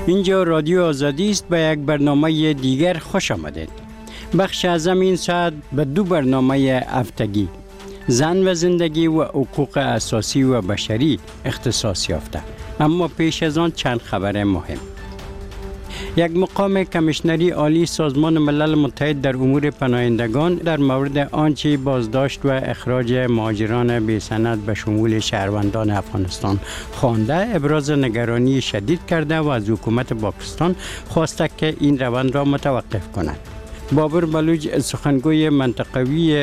اینجا رادیو آزادی است. به یک برنامه دیگر خوش آمدید. بخش از این ساعت به دو برنامه هفتگی زن و زندگی و حقوق اساسی و بشری اختصاص یافته. اما پیش از آن چند خبر مهم. یک مقام کمیشنری عالی سازمان ملل متحد در امور پناهندگان در مورد آنچه بازداشت و اخراج مهاجران بی سند به شمول شهروندان افغانستان خوانده ابراز نگرانی شدید کرده و از حکومت پاکستان خواسته که این روند را متوقف کند. بابر بلوچ سخنگوی منطقوی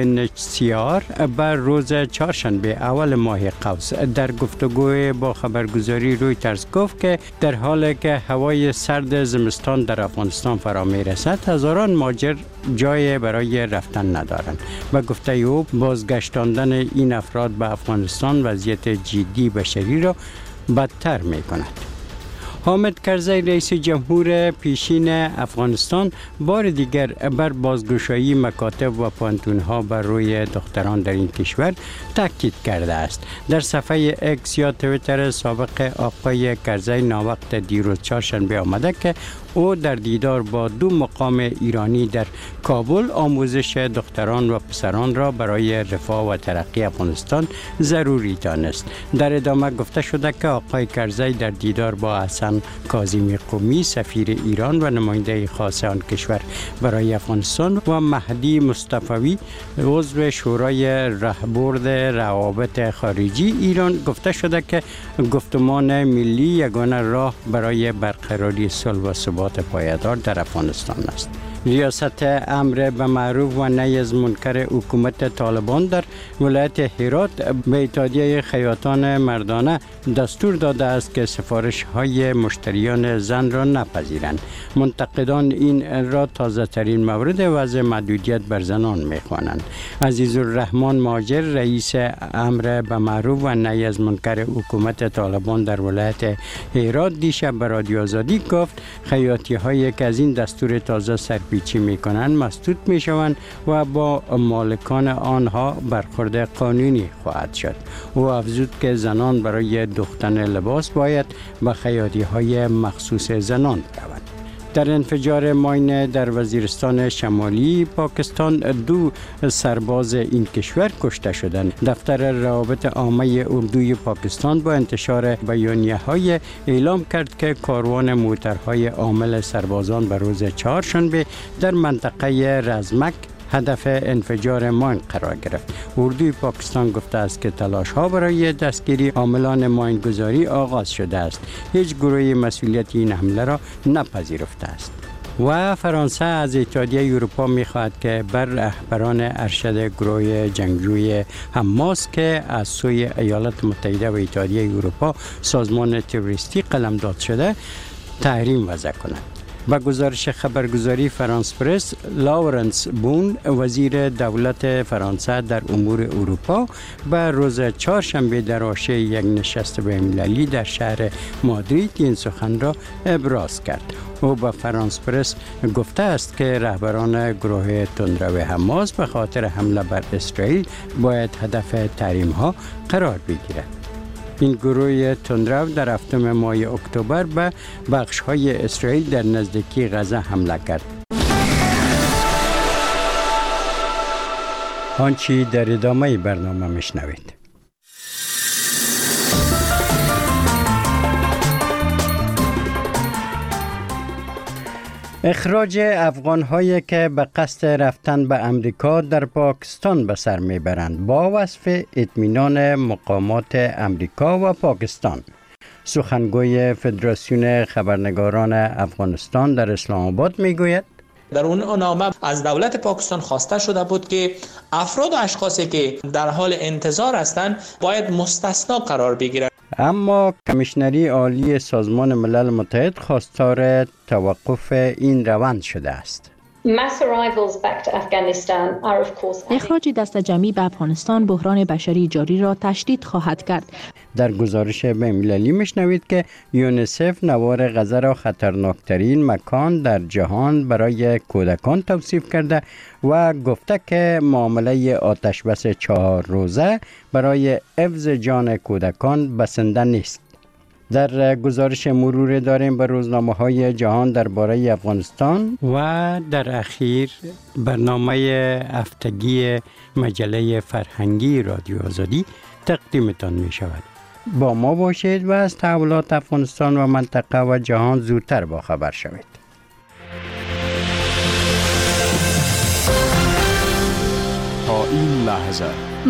UNHCR بر روز چهارشنبه اول ماه قوس در گفتگوی با خبرگزاری رویترز گفت که در حالی که هوای سرد زمستان در افغانستان فرا می رسد، هزاران مهاجر جای برای رفتن ندارند و گفته او بازگشتاندن این افراد به افغانستان وضعیت جدی بشری را بدتر می کند. حامد کرزی رئیس جمهور پیشین افغانستان بار دیگر بر بازگشایی مکاتب و پانتونها بر روی دختران در این کشور تاکید کرده است. در صفحه اکس یا تویتر سابق آقای کرزی ناوقت دیروز چهارشنبه آمده که او در دیدار با دو مقام ایرانی در کابل آموزش دختران و پسران را برای رفاه و ترقی افغانستان ضروری دانست. در ادامه گفته شده که آقای کرزی در دیدار با حسن کاظمی قمی سفیر ایران و نماینده خاص آن کشور برای افغانستان و مهدی مصطفی عضو شورای راهبرد روابط خارجی ایران گفته شده که گفتمان ملی یگانه راه برای برقراری صلح و ثبات پایدار در افغانستان است. ریاست امر به معروف و نهی از منکر حکومت طالبان در ولایت هرات به اتحادیه خیاطان مردانه دستور داده است که سفارش‌های مشتریان زن را نپذیرند. منتقدان این را تازه ترین مورد وضع محدودیت بر زنان می‌خوانند. عزیزالرحمن مهاجر رئیس امر به معروف و نهی از منکر حکومت طالبان در ولایت هرات دیشب به رادیو آزادی گفت خیاطی‌هایی که از این دستور تازه سرپیچی می‌کنند مسدود می‌شوند و با مالکان آنها برخورد قانونی خواهد شد. او افزود که زنان برای دوختن لباس باید به خیاطی‌های مخصوص زنان روند. در انفجار ماین در وزیرستان شمالی پاکستان دو سرباز این کشور کشته شدند. دفتر روابط عامه اردوی پاکستان با انتشار بیانیه‌های اعلام کرد که کاروان موترهای حامل سربازان به روز چهارشنبه در منطقه رزمک هدف انفجار ماین قرار گرفت. اردوی پاکستان گفته است که تلاش‌ها برای دستگیری عاملان ماین‌گذاری آغاز شده است. هیچ گروهی مسئولیت این حمله را نپذیرفته است. و فرانسه از اتحادیه اروپا می‌خواهد که بر رهبران ارشد گروه جنگجوی حماس که از سوی ایالات متحده و اتحادیه اروپا سازمان تروریستی قلمداد شده تحریم وضع کند. با گزارش خبرگزاری فرانس پرس، لاورنس بون وزیر دولت فرانسه در امور اروپا به روز چهارشنبه در حاشیه یک نشست بین‌المللی در شهر مادرید این سخن را ابراز کرد. او با فرانس پرس گفته است که رهبران گروه تندرو حماس به خاطر حمله بر اسرائیل باید هدف تحریم‌ها قرار بگیرد. این گروه تندرو در هفتم ماه اکتبر به بخش‌های اسرائیل در نزدیکی غزه حمله کرد. آنچه در ادامه برنامه میشنوید. اخراج افغان‌هایی که به قصد رفتن به امریکا در پاکستان به سر میبرند با وصف اطمینان مقامات امریکا و پاکستان. سخنگوی فدراسیون خبرنگاران افغانستان در اسلام آباد میگوید در اون نامه از دولت پاکستان خواسته شده بود که افراد و اشخاصی که در حال انتظار هستند باید مستثنا قرار بگیرند. اما کمیشنری عالی سازمان ملل متحد خواستار توقف این روند شده است. اخراج دست جمعی به افغانستان بحران بشری جاری را تشدید خواهد کرد. در گزارش بین‌المللی میشنوید که یونیسف نوار غزه را خطرناکترین مکان در جهان برای کودکان توصیف کرده و گفته که معامله آتشبس 4 روزه برای حفظ جان کودکان بسنده نیست. در گزارش مرور داریم به روزنامه‌های جهان درباره افغانستان و در اخیر برنامه هفتگی مجله فرهنگی رادیو آزادی تقدیمتان می شود. با ما باشید و از تحولات افغانستان و منطقه و جهان زودتر باخبر شوید. تا این لحظه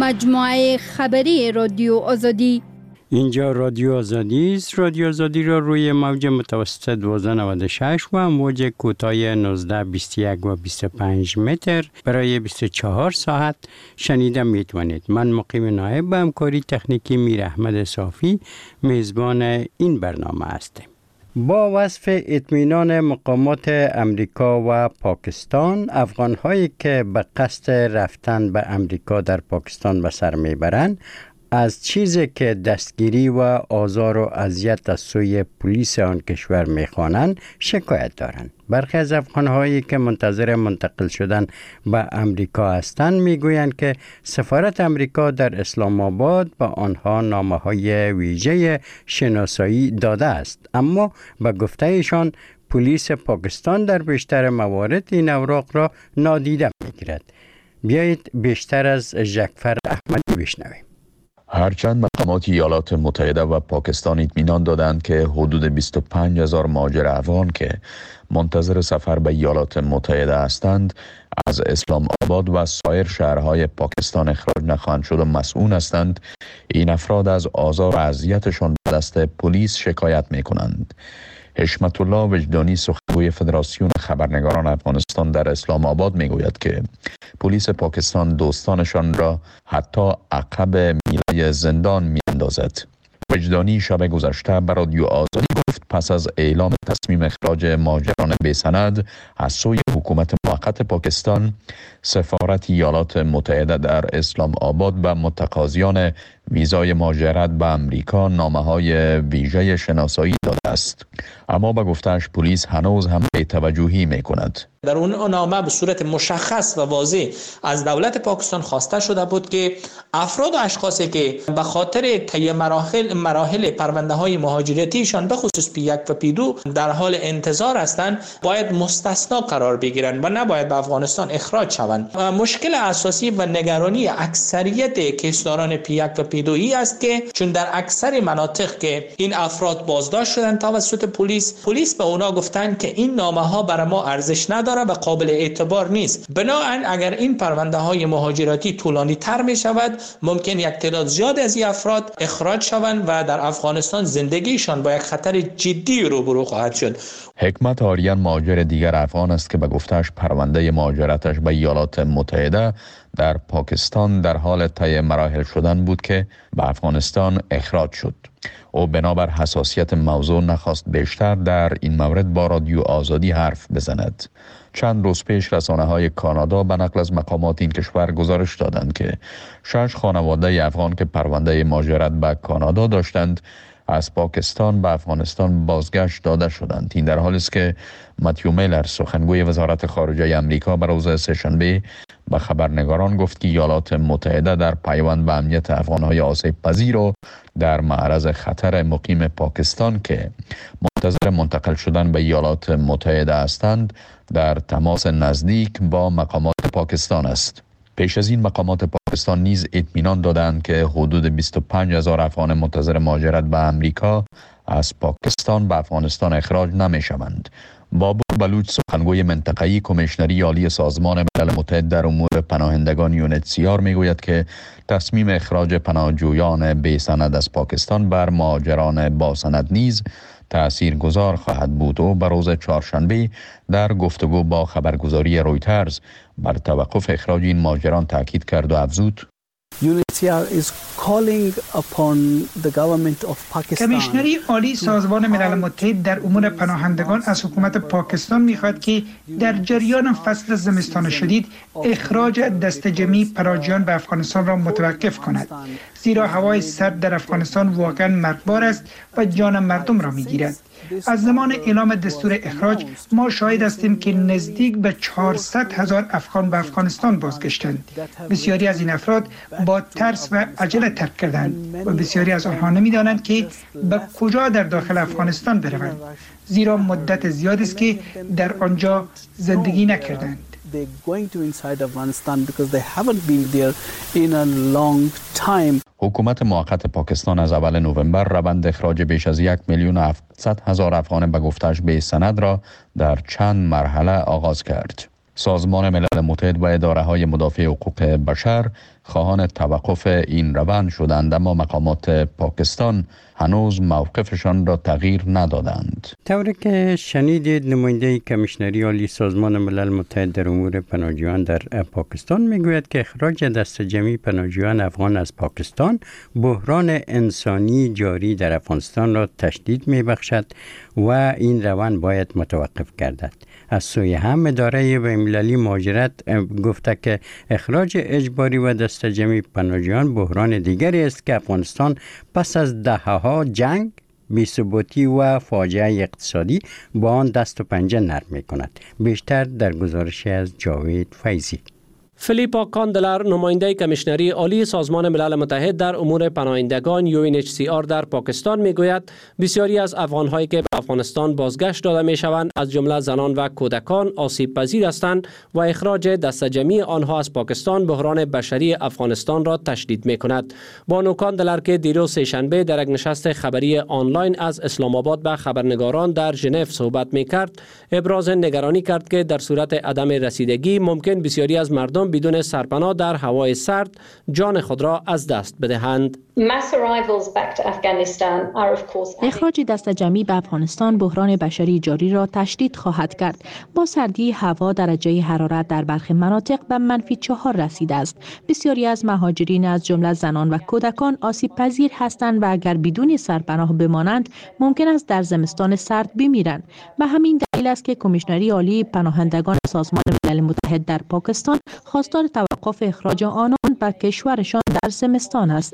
مجموعه خبری رادیو آزادی. اینجا رادیو آزادی است. رادیو آزادی را روی موج متوسط 1296 و موج کوتاه 19 21 و 25 متر برای 24 ساعت شنیده میتوانید. من مقیم نایب به همکاری تکنیکی میر احمد صافی میزبان این برنامه هستم. با وصف اطمینان مقامات امریکا و پاکستان، افغان‌هایی که به قصد رفتن به امریکا در پاکستان به سر میبرند از چیزی که دستگیری و آزار و اذیت از سوی پلیس آن کشور میخوانند شکایت دارند. برخی از افغان‌هایی که منتظر منتقل شدن به امریکا هستند میگویند که سفارت امریکا در اسلام آباد به آنها نامه‌های ویژه شناسایی داده است، اما به گفته ایشان پلیس پاکستان در بیشتر موارد این اوراق را نادیده میگیرد. بیایید بیشتر از جعفر احمدی بشنویم. هرچند مقامات ایالات متحده و پاکستان اطمینان دادند که حدود 25,000 مهاجر افغان که منتظر سفر به ایالات متحده هستند از اسلام آباد و سایر شهرهای پاکستان اخراج نخواهند شد و مسئول هستند، این افراد از آزار و اذیتشان به دست پلیس شکایت می کنند. حشمت الله وجدانی سخنگوی فدراسیون خبرنگاران افغانستان در اسلام آباد می گوید که پلیس پاکستان دوستانشان را حتی عقب میله زندان می اندازد. وجدانی شب گذشته به رادیو آزادی گفت پس از اعلام تصمیم اخراج مهاجران بی‌سند از سوی حکومت موقت پاکستان، سفارت ایالات متحده در اسلام آباد به متقاضیان ویزای مهاجرت به امریکا نامه‌های ویژه شناسایی داده است، اما به گفته‌اش پلیس هنوز هم بی‌توجهی می‌کند. در اون نامه به صورت مشخص و واضح از دولت پاکستان خواسته شده بود که افراد و اشخاصی که به خاطر طی مراحل پرونده های مهاجرتیشان به خصوص P1 و P2 در حال انتظار هستند باید مستثنا قرار بگیرند و نباید به افغانستان اخراج شوند. مشکل اساسی و نگرانی اکثریت کیسداران P1 و P2 است که چون در اکثر مناطق که این افراد بازداشت شدند توسط پلیس به اونا گفتند که این نامه ها برای ما ارزش نداره و قابل اعتبار نیست. بنابراین اگر این پرونده های مهاجرتی طولانی تر می شود ممکن یک تعداد زیاد از این افراد اخراج شوند و در افغانستان زندگیشان با یک خطر جدی روبرو خواهد شد. حکمت آریان مهاجر دیگر افغان است که به گفته‌اش پرونده مهاجرتش به ایالات متحده در پاکستان در حال طی مراحل شدن بود که به افغانستان اخراج شد. او بنابر حساسیت موضوع نخواست بیشتر در این مورد با رادیو آزادی حرف بزند. چند روز پیش رسانه‌های کانادا به نقل از مقامات این کشور گزارش دادند که 6 خانواده افغان که پرونده مهاجرت به کانادا داشتند از پاکستان به افغانستان بازگشت داده شدند. این در حالی است که متیو میلر سخنگوی وزارت خارجه آمریکا به روز سه‌شنبه به خبرنگاران گفت که ایالات متحده در پیوند به امنیت افغان‌های آسیب پذیر و در معرض خطر مقیم پاکستان که منتظر منتقل شدن به ایالات متحده هستند در تماس نزدیک با مقامات پاکستان است. پیش از این مقامات پاکستان نیز اطمینان دادند که حدود 25,000 افغان منتظر مهاجرت به امریکا از پاکستان به افغانستان اخراج نمی‌شوند. بابور بلوچ سخنگوی منطقه‌ای کمیشنری عالی سازمان ملل متحد در امور پناهندگان UNHCR میگوید که تصمیم اخراج پناهجویان بی سند از پاکستان بر مهاجران با سند نیز تأثیرگذار خواهد بود و به روز چهارشنبه در گفتگو با خبرگزاری رویترز بر توقف اخراج این مهاجران تاکید کرد و افزود کمیشنری عالی سازمان ملل متحد در امور پناهندگان از حکومت پاکستان می‌خواهد که در جریان فصل زمستان شدید اخراج دسته جمعی پناهجویان به افغانستان را متوقف کند، زیرا هوای سرد در افغانستان واقعا مرگبار است و جان مردم را می‌گیرد. از زمان اعلام دستور اخراج ما شاهد هستیم که نزدیک به 400,000 افغان به افغانستان بازگشتند. بسیاری از این افراد با ترس و عجله ترک کردند و بسیاری از آنها نمی‌دانند که به کجا در داخل افغانستان بروند، زیرا مدت زیادی است که در آنجا زندگی نکردند. حکومت موقت پاکستان از اول نوامبر روند اخراج بیش از 1,700,000 افغان به گفتش بی سند را در چند مرحله آغاز کرد. سازمان ملل متحد و اداره‌های مدافع حقوق بشر خواهان توقف این روند شدند، اما مقامات پاکستان هنوز موقفشان را تغییر ندادند. طوری که شنیدید، نماینده کمیشنری عالی سازمان ملل متحد در امور پناهجویان در پاکستان میگوید که اخراج دست جمعی پناهجویان افغان از پاکستان بحران انسانی جاری در افغانستان را تشدید میبخشد و این روند باید متوقف گردد. از سوی هم اداره بین‌المللی مهاجرت گفته که اخراج اجباری و دست جمعی پناهجویان بحران دیگری است که افغانستان پس از دهه‌ها جنگ، بی‌ثباتی و فاجعه اقتصادی با آن دست و پنجه نرم می‌کند. بیشتر در گزارش از جاوید فیضی. فیلیپا کاندلر، نماینده کمیشنری عالی سازمان ملل متحد در امور پناهندگان UNHCR در پاکستان میگوید بسیاری از افغان‌هایی که به افغانستان بازگشت داده میشوند از جمله زنان و کودکان آسیب پذیر هستند و اخراج دست جمعی آنها از پاکستان بحران بشری افغانستان را تشدید میکند. بانو کاندلر که دیروز سه‌شنبه در یک نشست خبری آنلاین از اسلام آباد به خبرنگاران در ژنو صحبت میکرد، ابراز نگرانی کرد که در صورت عدم رسیدگی ممکن بسیاری از مردم بدون سرپناه در هوای سرد جان خود را از دست بدهند. اخراج دست جمعی به افغانستان بحران بشری جاری را تشدید خواهد کرد. با سردی هوا درجه حرارت در برخی مناطق به -4 رسیده است. بسیاری از مهاجرین از جمله زنان و کودکان آسیب پذیر هستند و اگر بدون سرپناه بمانند ممکن است در زمستان سرد بمیرند. به همین دلیل است که کمیشنری عالی پناهندگان سازمان ملل متحد در پاکستان خواستار توقف اخراج آنان به کشورشان در زمستان است.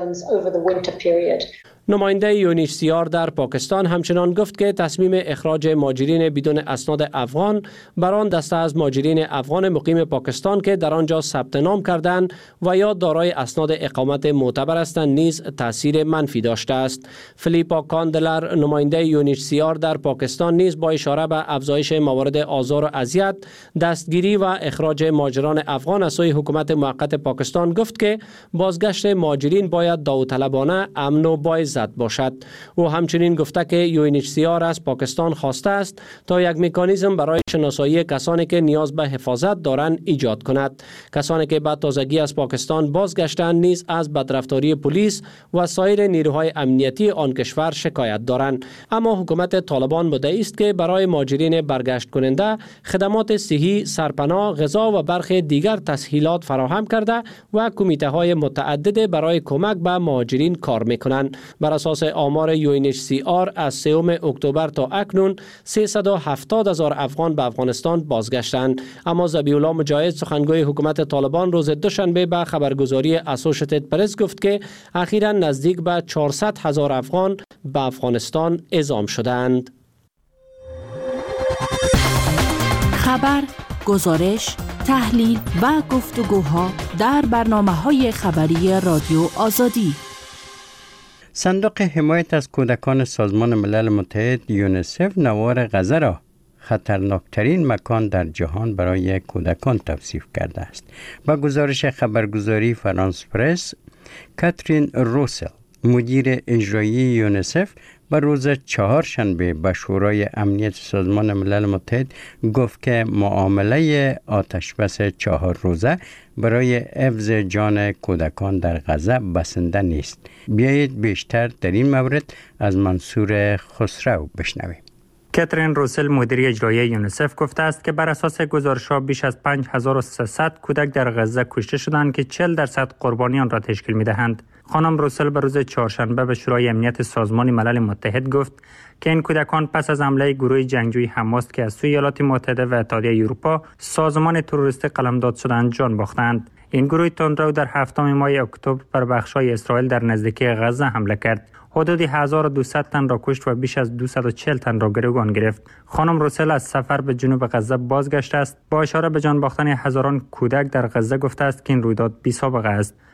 نماینده UNHCR در پاکستان همچنان گفت که تصمیم اخراج مهاجرین بدون اسناد افغان بر آن دسته از مهاجرین افغان مقیم پاکستان که در آنجا ثبت نام کردند و یا دارای اسناد اقامت معتبر هستند نیز تاثیر منفی داشته است. فیلیپا کاندلر، نماینده UNHCR در پاکستان نیز با اشاره به افزایش موارد آزار و اذیت، دستگیری و اخراج مهاجران افغان از سوی حکومت موقت پاکستان گفت که بازگشت مهاجرین باید داوطلبانه، امن و باعزت باشد. او همچنین گفته که UNHCR از پاکستان خواسته است تا یک مکانیزم برای شناسایی کسانی که نیاز به حفاظت دارند ایجاد کند. کسانی که به تازگی از پاکستان بازگشتند نیز از بدرفتاری پلیس و سایر نیروهای امنیتی آن کشور شکایت دارند. اما حکومت طالبان مدعی است که برای مهاجرین برگشت کننده خدمات صحی، سرپناه، غذا و برخی دیگر تسهیلات فراهم کرده و کمیته های متعدد برای کمک به مهاجرین کار میکنند. بر اساس آمار UNHCR از 3 اکتبر تا اکنون 370,000 افغان به افغانستان بازگشتند. اما ذبیح الله مجاهد، سخنگوی حکومت طالبان، روز دوشنبه به خبرگزاری اسوشیتد پرس گفت که اخیراً نزدیک به 400,000 افغان به افغانستان اعزام شدند. خبر، گزارش، تحلیل و گفتگوها در برنامه‌های خبری رادیو آزادی. صندوق حمایت از کودکان سازمان ملل متحد یونیسف نوار غزه را خطرناکترین مکان در جهان برای کودکان توصیف کرده است. با گزارش خبرگزاری فرانس پرس، کاترین روسل، مدیر اجرایی یونیسف، به روز چهارشنبه به شورای امنیت سازمان ملل متحد گفت که معامله آتشبس 4 روزه برای حفظ جان کودکان در غزه بسنده نیست. بیایید بیشتر در این مورد از منصور خسرو بشنویم. کاترین روسل، مدیر اجرایی یونیسف، گفته است که بر اساس گزارش‌ها بیش از 5300 کودک در غزه کشته شدند که 40% قربانیان را تشکیل می‌دهند. خانم روسل به روز چهارشنبه به شورای امنیت سازمان ملل متحد گفت که این کودکان پس از حمله گروه جنگجوی حماس که از سوی ایالات متحده و اتحادیه اروپا سازمان تروریستی قلمداد شدند جان باختند. این گروه تندرو در 7 ماه اکتبر بر بخش‌های اسرائیل در نزدیکی غزه حمله کرد. حدود 1200 تن را کشت و بیش از 240 تن را گروگان گرفت. خانم روسل از سفر به جنوب غزه بازگشته است. با اشاره به جان باختن هزاران کودک در غزه گفته است که این رویداد بی‌سابقه است.